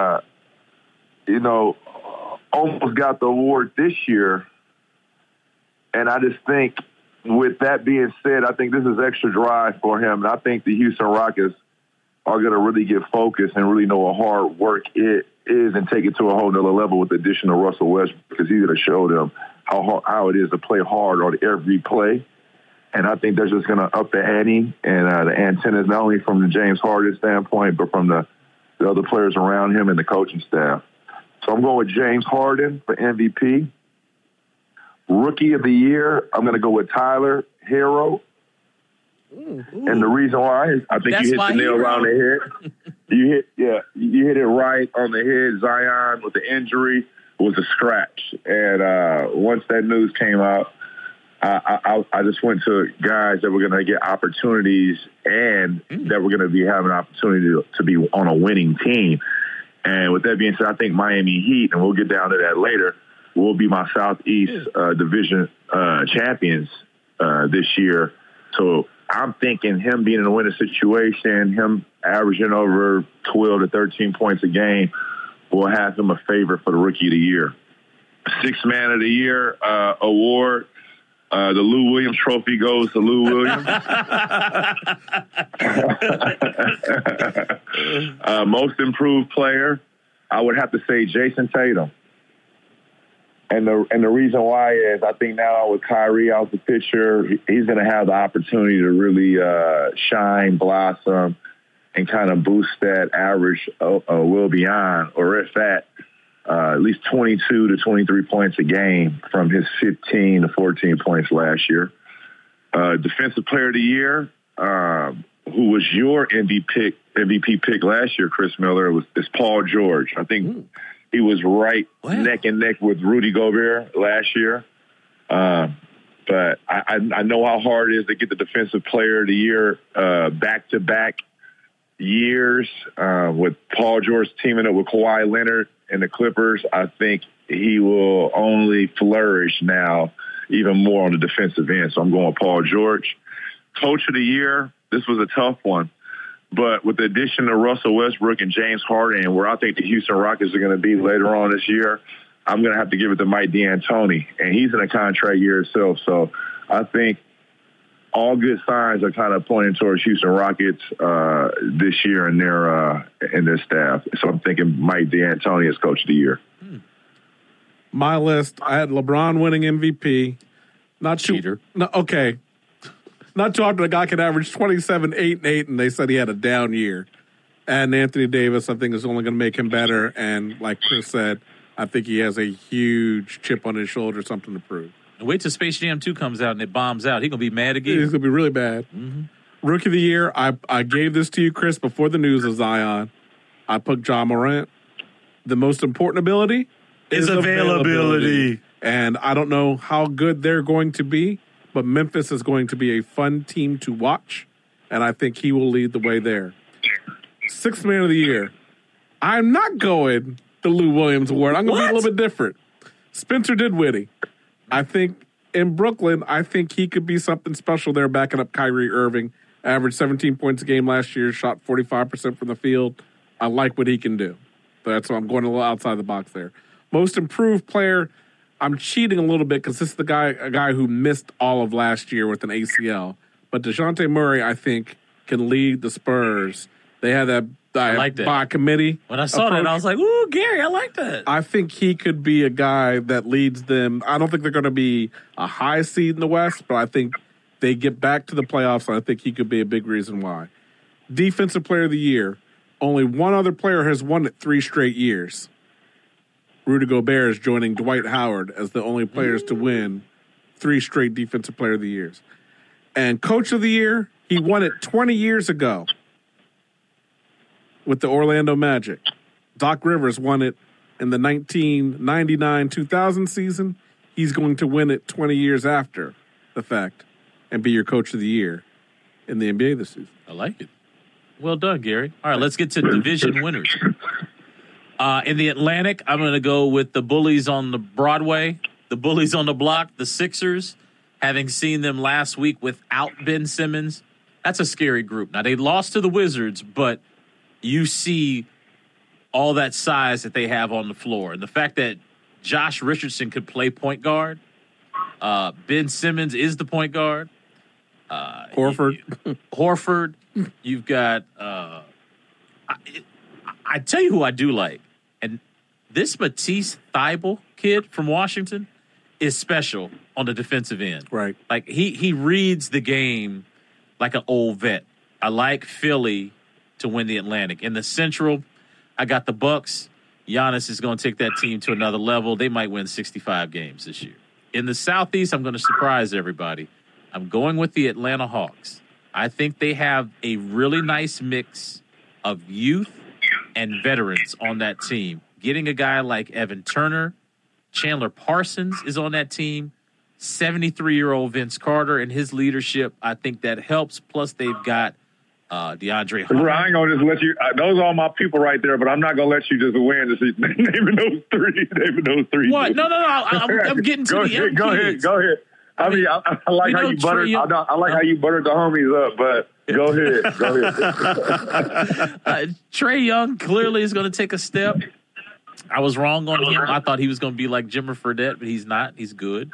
almost got the award this year. And I just think, with that being said, I think this is extra drive for him. And I think the Houston Rockets are going to really get focused and really know what hard work it is and take it to a whole nother level with the addition of Russell Westbrook, because he's going to show them how it is to play hard on every play. And I think they're just going to up the ante and the antennas, not only from the James Harden standpoint, but from the other players around him and the coaching staff. So I'm going with James Harden for MVP. Rookie of the Year, I'm going to go with Tyler Herro. And the reason why is I think you hit the nail around the head. You hit it right on the head. Zion with the injury was a scratch. And once that news came out, I just went to guys that were going to get opportunities and that were going to be having an opportunity to be on a winning team. And with that being said, I think Miami Heat, and we'll get down to that later, will be my Southeast Division champions this year. So I'm thinking him being in a winning situation, him averaging over 12 to 13 points a game, will have him a favorite for the Rookie of the Year. Sixth Man of the Year award. The Lou Williams Trophy goes to Lou Williams. Most improved player, I would have to say Jason Tatum. And the reason why is I think now with Kyrie out the picture, he's going to have the opportunity to really shine, blossom, and kind of boost that average well beyond, or if at least 22 to 23 points a game from his 15 to 14 points last year. Defensive Player of the Year, who was your MVP pick last year, Chris Miller, is Paul George. I think he was right neck and neck with Rudy Gobert last year. But I know how hard it is to get the Defensive Player of the Year back-to-back years with Paul George teaming up with Kawhi Leonard and the Clippers. I think he will only flourish now even more on the defensive end. So I'm going with Paul George. Coach of the Year, this was a tough one. But with the addition of Russell Westbrook and James Harden, where I think the Houston Rockets are going to be later on this year, I'm going to have to give it to Mike D'Antoni. And he's in a contract year himself. So I think all good signs are kind of pointing towards Houston Rockets this year in their staff. So I'm thinking Mike D'Antoni as Coach of the Year. My list, I had LeBron winning MVP. Not cheater. No, okay. Not too often a guy could average 27, 8, and 8, and they said he had a down year. And Anthony Davis, I think, is only going to make him better. And like Chris said, I think he has a huge chip on his shoulder, something to prove. And wait till Space Jam 2 comes out and it bombs out. He's going to be mad again. He's going to be really bad. Mm-hmm. Rookie of the Year, I gave this to you, Chris, before the news of Zion. I put Ja Morant. The most important ability is availability. And I don't know how good they're going to be, but Memphis is going to be a fun team to watch, and I think he will lead the way there. Sixth Man of the Year. I'm not going the Lou Williams Award. I'm going to be a little bit different. Spencer Dinwiddie. I think in Brooklyn, I think he could be something special there backing up Kyrie Irving. Averaged 17 points a game last year, shot 45% from the field. I like what he can do. That's why I'm going a little outside the box there. Most improved player, I'm cheating a little bit because this is a guy who missed all of last year with an ACL. But DeJounte Murray, I think, can lead the Spurs. They had that by committee. When I saw that, I was like, ooh, Gary, I like that. I think he could be a guy that leads them. I don't think they're going to be a high seed in the West, but I think they get back to the playoffs, and I think he could be a big reason why. Defensive Player of the Year. Only one other player has won it 3 straight years. Rudy Gobert is joining Dwight Howard as the only players to win 3 straight Defensive Player of the Years. And Coach of the Year, he won it 20 years ago with the Orlando Magic. Doc Rivers won it in the 1999-2000 season. He's going to win it 20 years after the fact and be your Coach of the Year in the NBA this season. I like it. Well done, Gary. All right, let's get to division winners. In the Atlantic, I'm going to go with the bullies on the Broadway, the bullies on the block, the Sixers. Having seen them last week without Ben Simmons, that's a scary group. Now, they lost to the Wizards, but you see all that size that they have on the floor. And the fact that Josh Richardson could play point guard, Ben Simmons is the point guard. Horford. You've got I tell you who I do like. And this Matisse Thybulle kid from Washington is special on the defensive end. Right. Like he reads the game like an old vet. I like Philly to win the Atlantic. In the Central, I got the Bucks. Giannis is going to take that team to another level. They might win 65 games this year. In the Southeast, I'm going to surprise everybody. I'm going with the Atlanta Hawks. I think they have a really nice mix of youth and veterans on that team. Getting a guy like Evan Turner, Chandler Parsons is on that team, 73-year-old Vince Carter and his leadership, I think that helps. Plus, they've got DeAndre Hunter. I ain't gonna just let you. Those are all my people right there, but I'm not gonna let you just win. Just naming those three. What? No. I'm getting to the young kids. Go ahead. I mean, I like how you buttered. I like how you buttered the homies up, but go ahead. Trae Young clearly is going to take a step. I was wrong on him. I thought he was going to be like Jimmer Fredette, but he's not. He's good.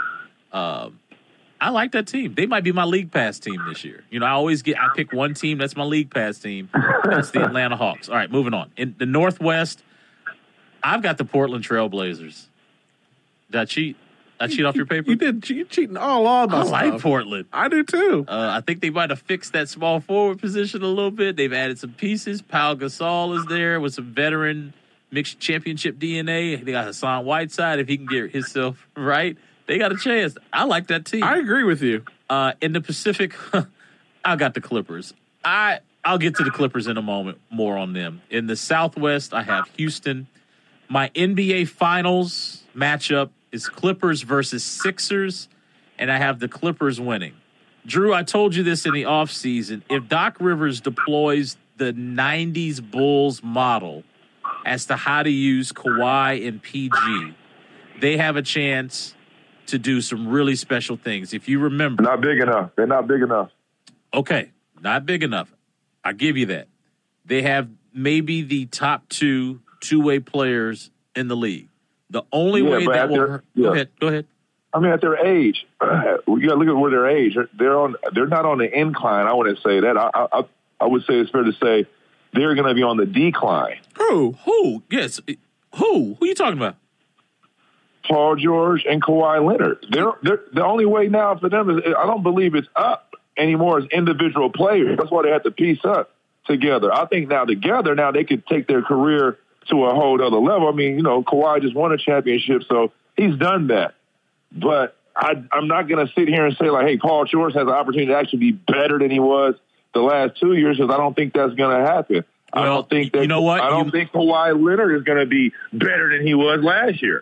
I like that team. They might be my league pass team this year. I pick one team. That's my league pass team. That's the Atlanta Hawks. All right, moving on. In the Northwest, I've got the Portland Trail Blazers. Did I cheat? I cheat off your paper? You did. You're cheating all on my I stuff. like Portland. I do too. I think they might have fixed that small forward position a little bit. They've added some pieces. Pau Gasol is there with some veteran mixed championship DNA. They got Hassan Whiteside. If he can get himself right, they got a chance. I like that team. I agree with you. In the Pacific, I got the Clippers. I'll get to the Clippers in a moment, more on them. In the Southwest, I have Houston. My NBA Finals matchup is Clippers versus Sixers, and I have the Clippers winning. Drew, I told you this in the offseason. If Doc Rivers deploys the 90s Bulls model as to how to use Kawhi and PG, they have a chance to do some really special things. If you remember. Not big enough. They're not big enough. Okay, not big enough. I give you that. They have maybe the top two-way players in the league. The only way that will hurt. Go ahead. I mean, at their age, you got to look at where their age. They're not on the incline. I wouldn't say that. I would say it's fair to say they're going to be on the decline. Who? Yes. Who are you talking about? Paul George and Kawhi Leonard. They're the only way now for them is I don't believe it's up anymore as individual players. That's why they have to piece up together. I think now together, they could take their career to a whole other level. I mean, Kawhi just won a championship, so he's done that. But I'm not going to sit here and say, like, hey, Paul George has an opportunity to actually be better than he was the last 2 years, because I don't think that's going to happen. Well, I don't think that. You know what? I don't think Kawhi Leonard is going to be better than he was last year.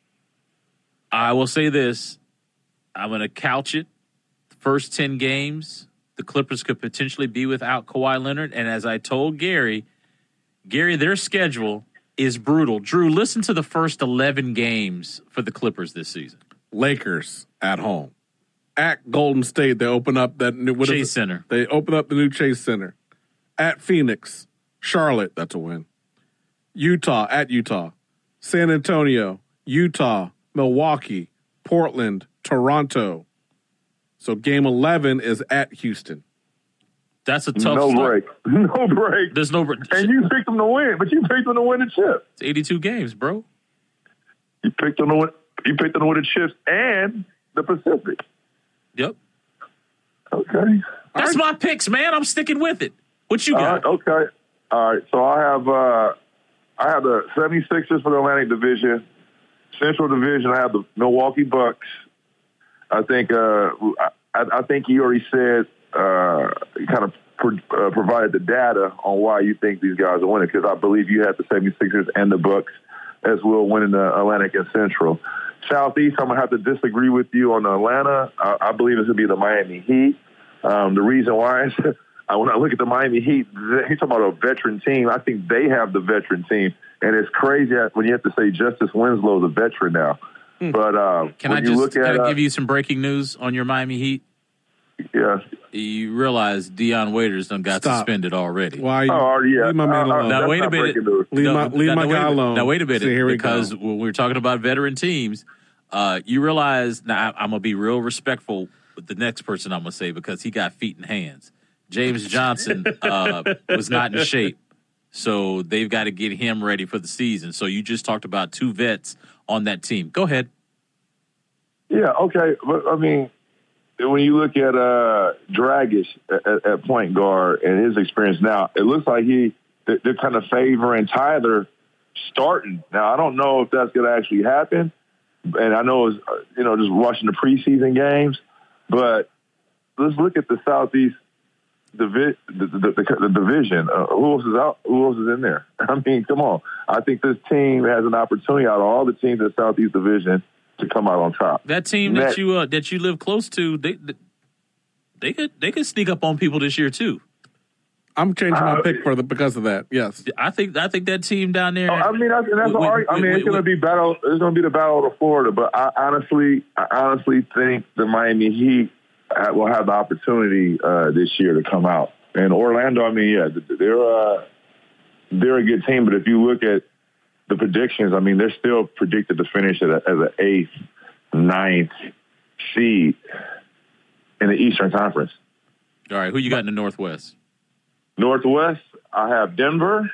I will say this. I'm going to couch it. The first 10 games, the Clippers could potentially be without Kawhi Leonard. And as I told Gary, their schedule is brutal. Drew, listen to the first 11 games for the Clippers this season. Lakers at home. At Golden State, they open up that new Chase Center. They open up the new Chase Center. At Phoenix. Charlotte, that's a win. At Utah. San Antonio. Utah. Milwaukee. Portland. Toronto. So game 11 is at Houston. That's a tough start. No break. There's no break. And you picked them to win, but you picked them to win the chip. It's 82 games, bro. You picked them to win. You picked them to win the chips and the Pacific. Yep. Okay. That's my picks, man. I'm sticking with it. What you got? Okay. All right. So I have the 76ers for the Atlantic Division. Central Division, I have the Milwaukee Bucks. I think you already said kind of provided the data on why you think these guys are winning, because I believe you had the 76ers and the Bucks as well winning the Atlantic and Central. Southeast, I'm going to have to disagree with you on the Atlanta. I believe it's going to be the Miami Heat. The reason why is when I look at the Miami Heat, he's talking about a veteran team. I think they have the veteran team. And it's crazy when you have to say Justice Winslow's a veteran now. But can I give you some breaking news on your Miami Heat? Yeah. You realize Dion Waiters done got suspended already. Why? Leave my man alone. Now, wait a minute. Leave my guy alone. Now, wait a minute. Because when we're talking about veteran teams, you realize, now I'm going to be real respectful with the next person I'm going to say, because he got feet and hands. James Johnson was not in shape. So they've got to get him ready for the season. So you just talked about two vets on that team. Go ahead. Yeah, okay. But, I mean, when you look at Dragic at point guard and his experience now, it looks like they're kind of favoring Tyler starting. Now, I don't know if that's going to actually happen. And I know it's, just watching the preseason games. But let's look at the Southeast the division. Who else is out? Who else is in there? I mean, come on. I think this team has an opportunity out of all the teams in the Southeast Division to come out on top. That team that you live close to, they could sneak up on people this year too. I'm changing my pick because of that. Yes, I think that team down there. I mean, that's it's going to be battle. It's going to be the battle of Florida. But I honestly think the Miami Heat will have the opportunity this year to come out. And Orlando, I mean, yeah, they're a good team. But if you look at the predictions, I mean, they're still predicted to finish as an 8th, 9th seed in the Eastern Conference. All right, who you got in the Northwest? Northwest, I have Denver.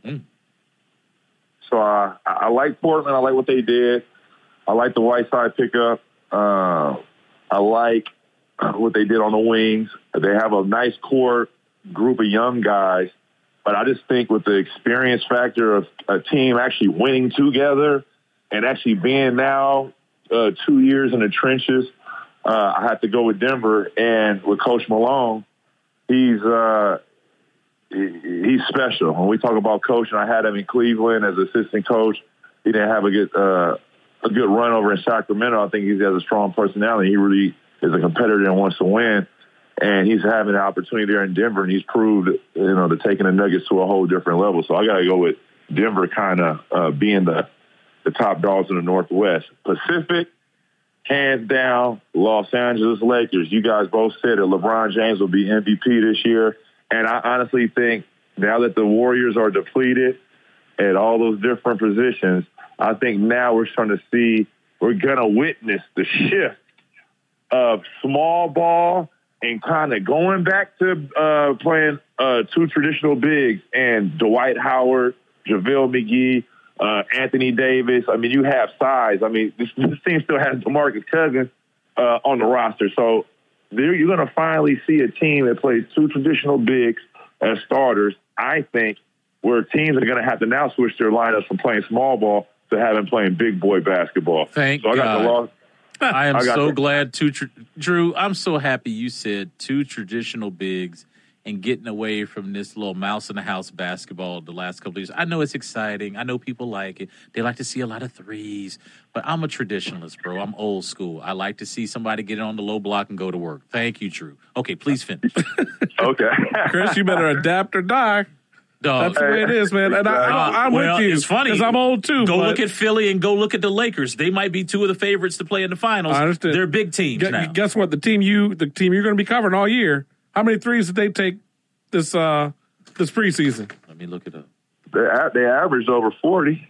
So I like Portland. I like what they did. I like the Whiteside pickup. I like what they did on the wings. They have a nice core group of young guys. But I just think with the experience factor of a team actually winning together and actually being now 2 years in the trenches, I have to go with Denver. And with Coach Malone, he's special. When we talk about coaching, I had him in Cleveland as assistant coach. He didn't have a good run over in Sacramento. I think he has a strong personality. He really is a competitor and wants to win. And he's having an opportunity there in Denver, and he's proved, to taking the Nuggets to a whole different level. So I got to go with Denver kind of being the top dogs in the Northwest. Pacific, hands down, Los Angeles Lakers. You guys both said that LeBron James will be MVP this year. And I honestly think now that the Warriors are depleted at all those different positions, I think now we're going to witness the shift of small ball and kind of going back to playing two traditional bigs and Dwight Howard, JaVale McGee, Anthony Davis. I mean, you have size. I mean, this team still has DeMarcus Cousins on the roster. So you're going to finally see a team that plays two traditional bigs as starters, I think, where teams are going to have to now switch their lineups from playing small ball to having playing big boy basketball. Thank God. I am so glad Drew, I'm so happy you said two traditional bigs and getting away from this little mouse in the house basketball the last couple of years. I know it's exciting. I know people like it. They like to see a lot of threes. But I'm a traditionalist, bro. I'm old school. I like to see somebody get on the low block and go to work. Thank you, Drew. Okay, please finish. Okay. Chris, you better adapt or die. Dog. That's the way it is, man. And I'm with you. It's funny. Because I'm old, too. Go look at Philly and go look at the Lakers. They might be two of the favorites to play in the finals. I understand. They're big teams now. Guess what? The team you're going to be covering all year, how many threes did they take this preseason? Let me look it up. They averaged over 40.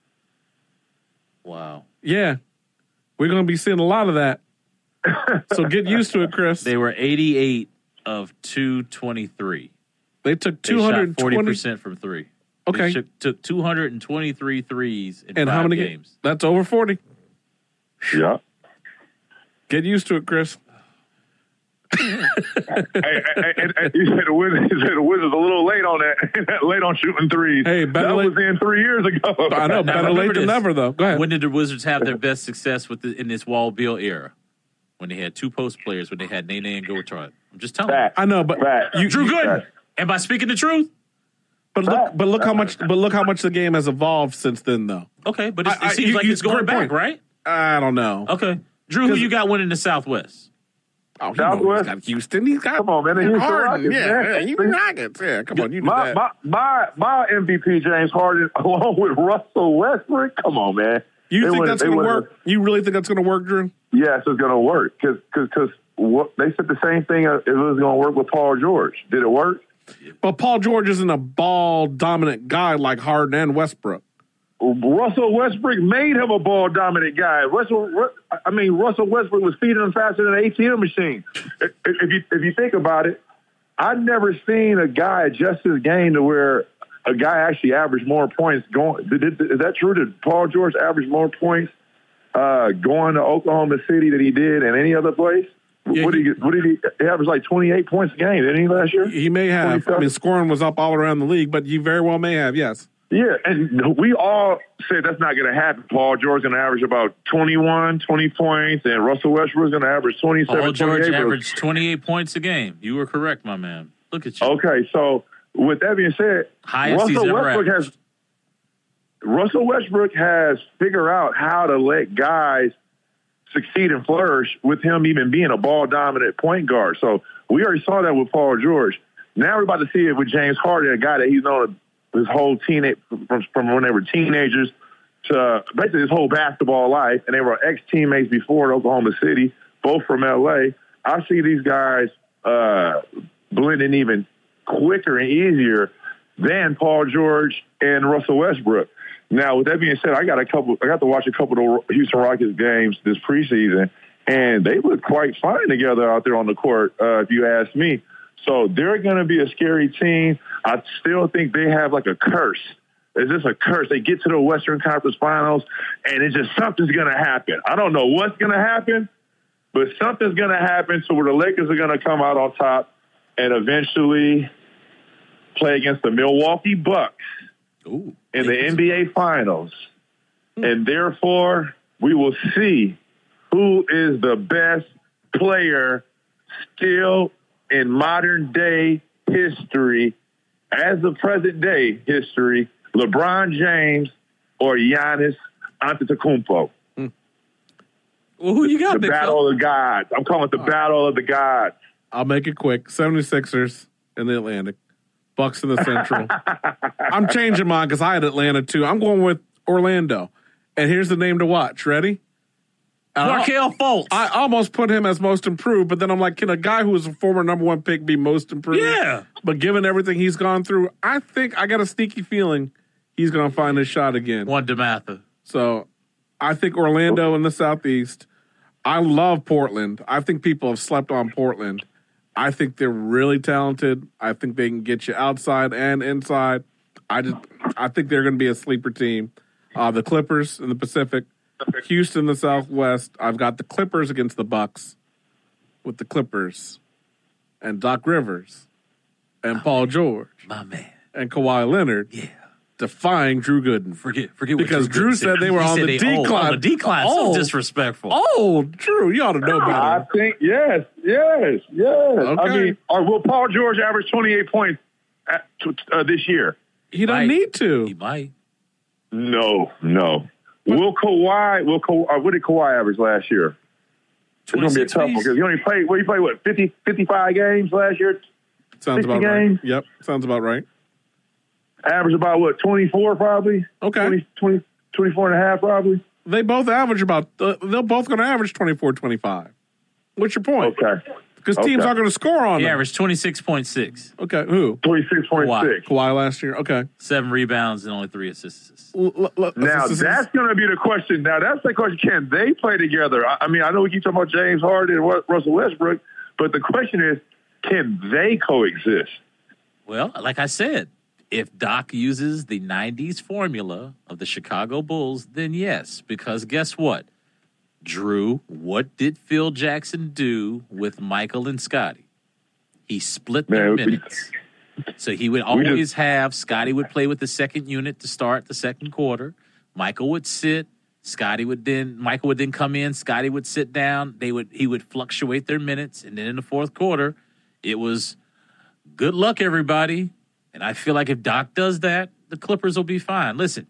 Wow. Yeah. We're going to be seeing a lot of that. So get used to it, Chris. They were 88 of 223. They took 220 40% from three. Okay. They took 223 threes in and 5 how many games. That's over 40. Yeah. Get used to it, Chris. You said the Wizards a little late on that. Late on shooting threes. Hey, that was in 3 years ago. I know. Better late than never, though. Go ahead. When did the Wizards have their best success in this Wall Bill era? When they had two post players, when they had Nene and Gortat. I'm just telling you. I know, but Drew Gooden. Am I speaking the truth? But look how much the game has evolved since then, though. Okay, but it seems like it's going back, right? I don't know. Okay, Drew, who you got winning the Southwest? Oh, Southwest. He's got Houston. He's got come on, man. The Harden. Houston Rockets. Yeah, come on. You do that. My MVP, James Harden, along with Russell Westbrook. Come on, man. You think that's going to work? You really think that's going to work, Drew? Yes, it's going to work because they said the same thing. It was going to work with Paul George. Did it work? But Paul George isn't a ball-dominant guy like Harden and Westbrook. Russell Westbrook made him a ball-dominant guy. Russell Westbrook was feeding him faster than an ATM machine. If you think about it, I've never seen a guy adjust his game to where a guy actually averaged more points going. Is that true? Did Paul George average more points going to Oklahoma City than he did in any other place? Yeah, what did he average like 28 points a game, didn't he, last year? He may have. I mean, scoring was up all around the league, but you very well may have, yes. Yeah, and we all said that's not going to happen. Paul George is going to average about 20 points, and Russell Westbrook is going to average 27 Paul George averaged averaged 28 points a game. You were correct, my man. Look at you. Okay, so with that being said, Russell Westbrook has figured out how to let guys succeed and flourish with him even being a ball-dominant point guard. So we already saw that with Paul George. Now we're about to see it with James Harden, a guy that he's known his whole teenage from when they were teenagers to basically his whole basketball life, and they were ex-teammates before at Oklahoma City, both from L.A. I see these guys blending even quicker and easier than Paul George and Russell Westbrook. Now, with that being said, I got to watch a couple of the Houston Rockets games this preseason, and they look quite fine together out there on the court, if you ask me. So they're going to be a scary team. I still think they have like a curse. It's just a curse. They get to the Western Conference Finals, and it's just something's going to happen. I don't know what's going to happen, but something's going to happen to where the Lakers are going to come out on top and eventually play against the Milwaukee Bucks in the NBA Finals. And therefore, we will see who is the best player still in modern day history, as the present day history, LeBron James or Giannis Antetokounmpo. Well, who you got? The battle of the gods. I'm calling it the battle of the gods. I'll make it quick. 76ers in the Atlantic. Bucks in the Central. I'm changing mine because I had Atlanta too. I'm going with Orlando. And here's the name to watch. Ready? Markelle Fultz. I almost put him as most improved, but then I'm like, can a guy who was a former number one pick be most improved? Yeah. But given everything he's gone through, I think I got a sneaky feeling he's going to find his shot again. One DeMatha. So I think Orlando in the Southeast. I love Portland. I think people have slept on Portland. I think they're really talented. I think they can get you outside and inside. I think they're going to be a sleeper team. The Clippers in the Pacific. Houston in the Southwest. I've got the Clippers against the Bucks with the Clippers and Doc Rivers and Paul George. My man. And Kawhi Leonard. Yeah. Defying Drew Gooden. Forget because Drew said they were on the decline. On the decline. So disrespectful. Oh, Drew, you ought to know better. I think, yes. Okay. I mean, will Paul George average 28 points this year? He don't need to. He might. No. Will Kawhi, what did Kawhi average last year? It's going to be a tough one because he only played, 55 games last year? Sounds about games? Right. Yep, sounds about right. Average about 24 probably? Okay. 24 and a half probably? They both average about, they're both going to average 24, 25. What's your point? Okay. Because teams aren't going to score on them. He averaged 26.6. Okay, who? 26.6. Kawhi last year, okay. 7 rebounds and only 3 assists. Now, that's going to be the question. Now, that's the question. Can they play together? I mean, I know we keep talking about James Harden and Russell Westbrook, but the question is, can they coexist? Well, like I said, if Doc uses the 90s formula of the Chicago Bulls, then yes, because guess what? Drew, what did Phil Jackson do with Michael and Scotty? He split their minutes. So he would always have, Scotty would play with the second unit to start the second quarter. Michael would sit. Michael would then come in. Scotty would sit down. He would fluctuate their minutes. And then in the fourth quarter, it was good luck, everybody. And I feel like if Doc does that, the Clippers will be fine. Listen.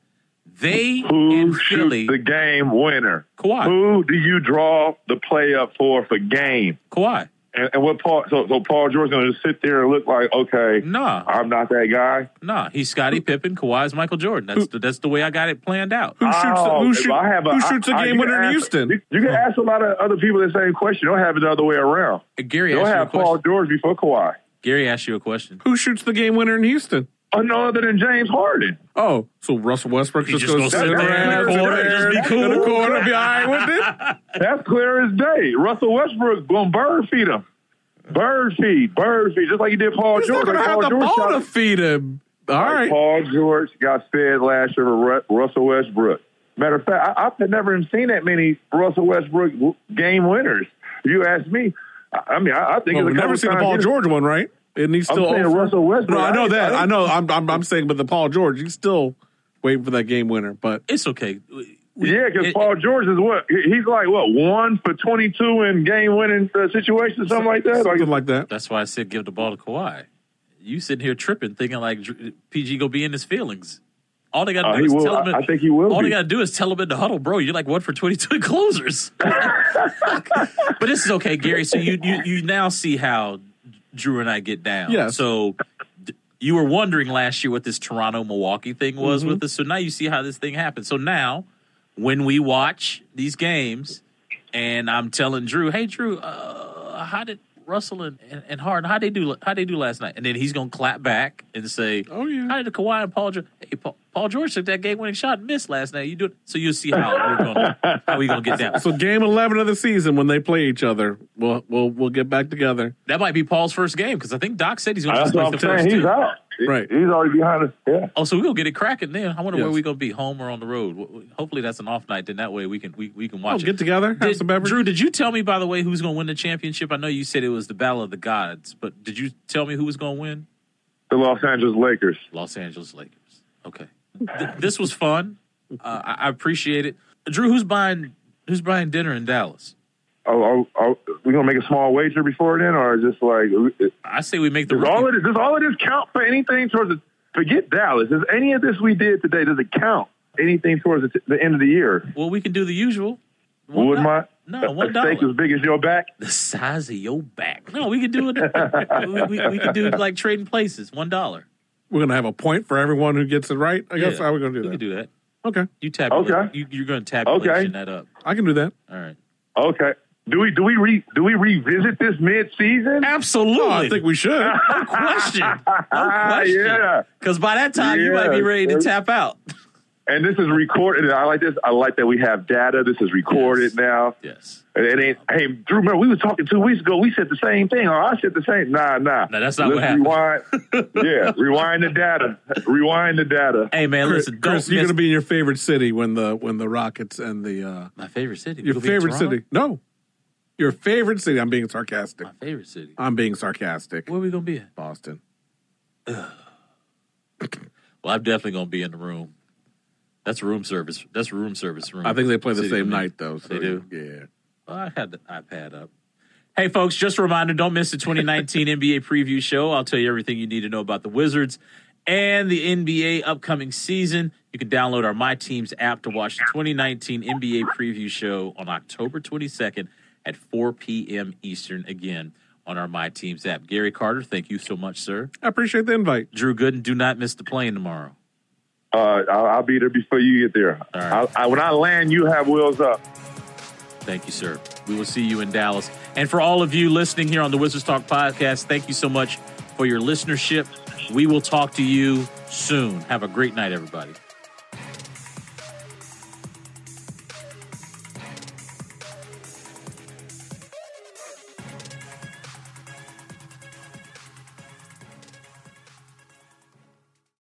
Who shoots the game winner? Kawhi. Who do you draw the play up for game? Kawhi. And what Paul? So Paul George's going to just sit there and look like, okay, nah, I'm not that guy. Nah, he's Scottie Pippen. Kawhi's Michael Jordan. That's the way I got it planned out. Who shoots the game winner in Houston? You can ask a lot of other people the same question. Don't have it the other way around. Gary, don't have Paul George before Kawhi. Gary asked you a question. Who shoots the game winner in Houston? No other than James Harden. Oh, so Russell Westbrook just goes sit there in the corner, just be cool. In the corner, be all right with it. That's clear as day. Russell Westbrook going to bird feed him. Bird feed, just like he did Paul George. He's not going to have the ball to feed him. All right. Paul George got fed last year with Russell Westbrook. Matter of fact, I've never even seen that many Russell Westbrook game winners. If you ask me, I mean, I think we've never seen the Paul George one, right? And he's still Russell Westbrook. No, I know that. I know. I'm saying, but the Paul George, he's still waiting for that game winner. But it's okay. Because Paul George is what? He's like, 1 for 22 in game-winning situations, something like that? Something like that. That's why I said give the ball to Kawhi. You sitting here tripping, thinking like PG gonna be in his feelings. All they got to do is tell him. I think he will. All they got to do is tell him in the huddle, bro. You're like 1 for 22 closers. But this is okay, Gary. So you now see how Drew and I get down. Yeah. So you were wondering last year what this Toronto-Milwaukee thing was with us. So now you see how this thing happened. So now when we watch these games and I'm telling Drew, hey, Drew, how did Russell and Harden, how'd they do last night? And then he's going to clap back and say, oh, yeah. How did Kawhi and Paul George? Hey, Paul George took that game-winning shot and missed last night. You do it. So you'll see how we're going to get down. So game 11 of the season when they play each other, we'll get back together. That might be Paul's first game because I think Doc said he's going to That's make what the I'm first saying. He's two. out. Right. He's already behind us. Yeah. Oh, so we're going to get it cracking then. I wonder where Yes. we're going to be, home or on the road. Hopefully that's an off night. Then that way we can watch it. Get together, have some beverage. Drew, did you tell me, by the way, who's going to win the championship? I know you said it was the Battle of the Gods, but did you tell me who was going to win? The Los Angeles Lakers. Los Angeles Lakers. Okay. This was fun. I appreciate it. Drew, who's buying dinner in Dallas? Oh, we gonna make a small wager before then, or just like? I say we make the. Does all of this count for anything towards the? Forget Dallas. Does any of this we did today? Does it count anything towards the end of the year? Well, we can do the usual. Would my $1 steak as big as your back? The size of your back. No, we can do it. we can do it like trading places. $1. We're going to have a point for everyone who gets it right. I guess how we're going to do that. We can do that. Okay. You tabulate. Okay. You're going to tabulation that up. I can do that. All right. Okay. Do we revisit this mid-season? Absolutely. Oh, I think we should. No question. No question. Yeah. Because by that time, you might be ready to tap out. And this is recorded. I like this. I like that we have data. This is recorded now. Yes. It ain't. Hey, Drew, remember we were talking 2 weeks ago. We said the same thing. Or I said the same. Nah. No, that's not what happened. Rewind. Rewind the data. Rewind the data. Hey, man, listen. Chris, you're going to be in your favorite city when the Rockets and the my favorite city. Your favorite city? No, your favorite city. I'm being sarcastic. My favorite city. I'm being sarcastic. Where are we going to be at? Boston. Well, I'm definitely going to be in the room. That's room service. That's room service room. I think they play the City same room. night, though. So They do? Yeah. Well, I had the iPad up. Hey, folks, just a reminder, don't miss the 2019 NBA preview show. I'll tell you everything you need to know about the Wizards and the NBA upcoming season. You can download our My Teams app to watch the 2019 NBA preview show on October 22nd at 4 p.m. Eastern, again, on our My Teams app. Gary Carter, thank you so much, sir. I appreciate the invite. Drew Gooden, do not miss the plane tomorrow. I'll be there before you get there. All right. When I land, you have wheels up. Thank you, sir. We will see you in Dallas. And for all of you listening here on the Wizards Talk podcast, thank you so much for your listenership. We will talk to you soon. Have a great night, everybody.